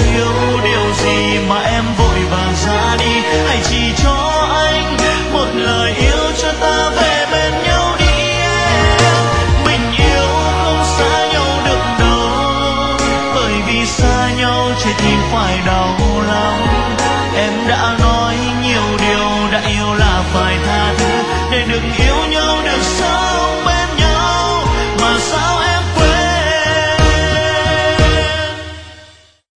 thiếu điều gì mà em vội vàng ra đi. Hãy chỉ cho anh một lời yêu cho ta về bên nhau đi em. Mình yêu không xa nhau được đâu, bởi vì xa nhau trái tim phải đau lắm. Em đã nói nhiều điều, đã yêu là phải tha thứ, để đừng yêu